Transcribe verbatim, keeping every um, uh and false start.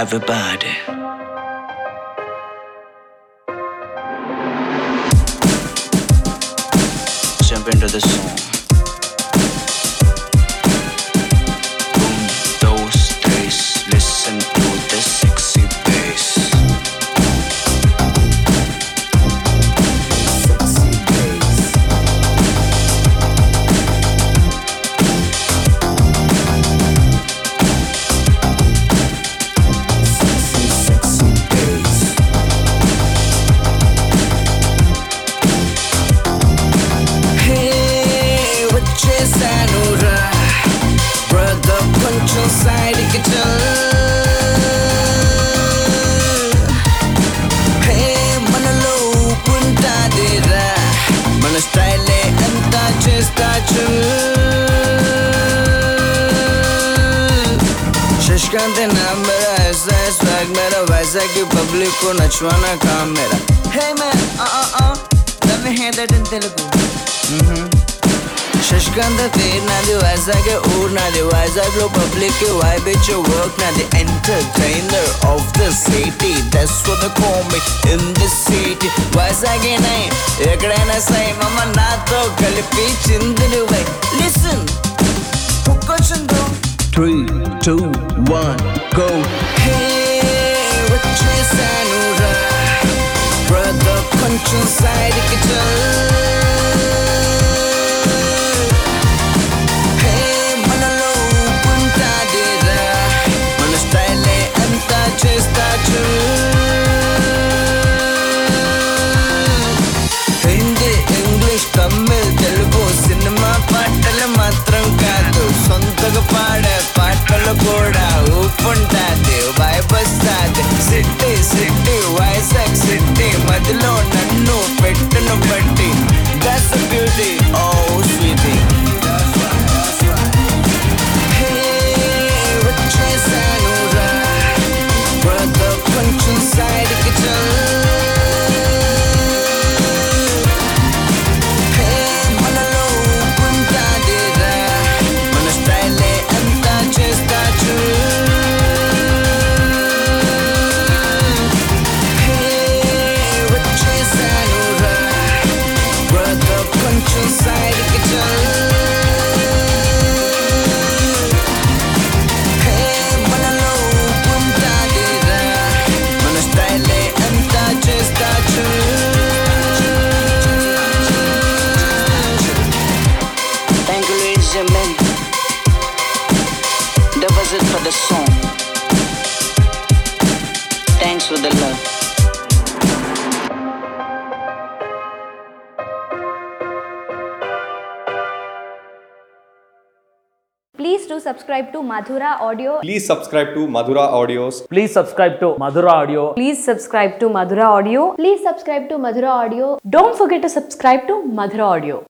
everybody. Jump into the song. Boom, those days, listen to the sexy bass. Sexy bass. Sexy, sexy bass. Hey, వచ్చేసాను రా brother కొంచెం సైడ్కి చల్. హే మనలో ఊపుంటాది రా మన స్టైలే అంతా చేస్తా చల్. शशकांत नाम मेरा ऐसा है स्वैग मेरा वैसा कि पब्लिक को नचवाना काम मेरा. Hey man, uh uh uh, let me hear that in Telugu. Mhm. शशकांत तेर नादी वैजाग ऊर नादी वैजाग लो पब्लिक के वाइब इच वर्क नादी entertainer of the city. That's what they call me in the city. Vizag ही नहीं एकड़ैना सही मम्मा ना तो कलिपी चिंदनु भाई. Listen, हुक्को चंदो. Three, two, one, go. Hey, వచ్చేసాను రా బ్రదర్ కొంచెం సైడ్కి చల్. చేస్తా హిందీ ఇంగ్లీష్ తమిళ్ తెలుగు సినిమా పాటలు మాత్రం కాదు సొంతగా పాడే పాటలు కూడా ఊపుంటాది వైబ్ వస్తాది. సిటీ సిటీ వైజాగ్ సిటీ మధ్యలో నన్ను పెట్టును బట్టి దట్స్ బ్యూటీ ఓ స్వీటీ. వచ్చేసాను రా బ్రదర్ కొంచెం సైడ్కి చల్. హే మనలో ఊపుంటాది రా మన స్టైలే అంతా చేస్తా చల్. హే వచ్చేసాను రా బ్రదర్ కొంచెం సైడ్కి చల్. Thank you, ladies and men. That was it for the song. Thanks for the love. Please do subscribe to Madhura Audio. Please subscribe to Madhura Audios. Please subscribe to Madhura Audio. Please subscribe to Madhura Audio. Please subscribe to Madhura Audio. Don't forget to subscribe to Madhura Audio.